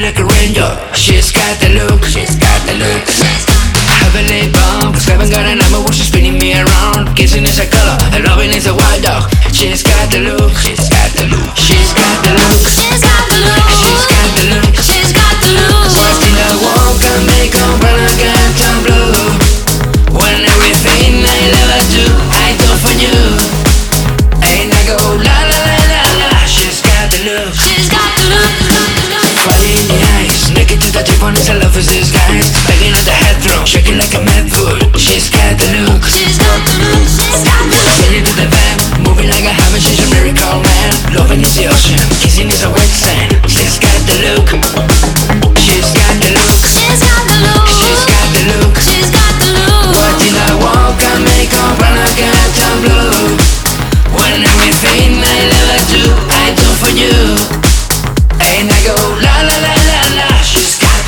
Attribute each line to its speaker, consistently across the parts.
Speaker 1: like a ranger. She's got the look, she's got the look. Heavenly bomb, cause heaven got a number when she's spinning me around. Kissing is a color, and loving is a wild dog. She's got the look, she's got the look. She's got the look,
Speaker 2: She's got the look.
Speaker 1: she's got the look.
Speaker 2: She's got the look.
Speaker 1: What did I walk and make on brown again turn blue? When everything I ever do, I do for you. And I go la la la la la. She's got the look.
Speaker 2: She's got the look.
Speaker 1: Fire in the eyes, naked to the tip on his love is disguise. Begging at the head throne, shaking like a mad bull. She's got the look.
Speaker 2: She's got the look. She's got the look.
Speaker 1: Straight into the van, moving like a heaven, she's a miracle man. Loving is the ocean, kissing is a wet sand. She's got the look. She's got the look.
Speaker 2: She's got the look.
Speaker 1: She's got the look.
Speaker 2: She's got the look.
Speaker 1: What did I walk and make on brown again turn blue? When everything I ever do, I do for you. And I go la la la la la. She's got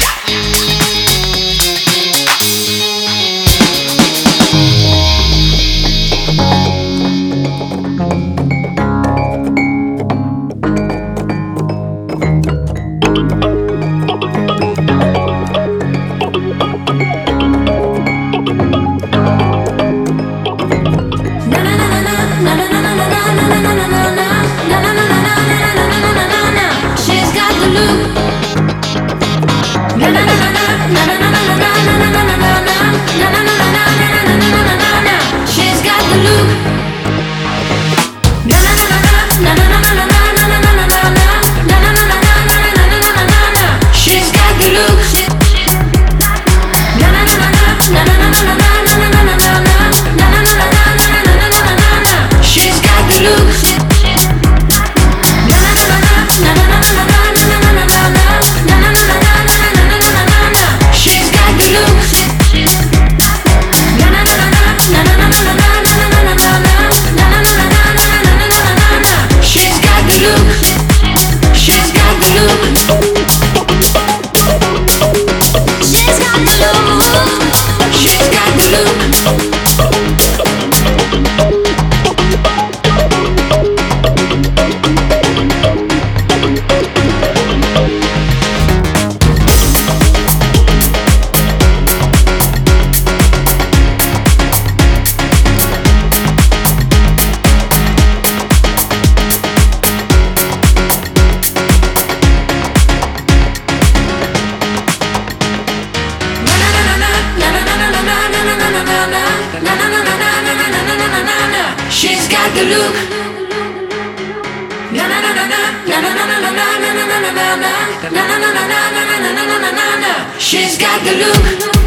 Speaker 2: She's got the look. She's got the look. She's got the look. She's got the look. She's got the look. She's got the look. She's got the look. She's got the look. She's got the look. She's got the look. She's got the look.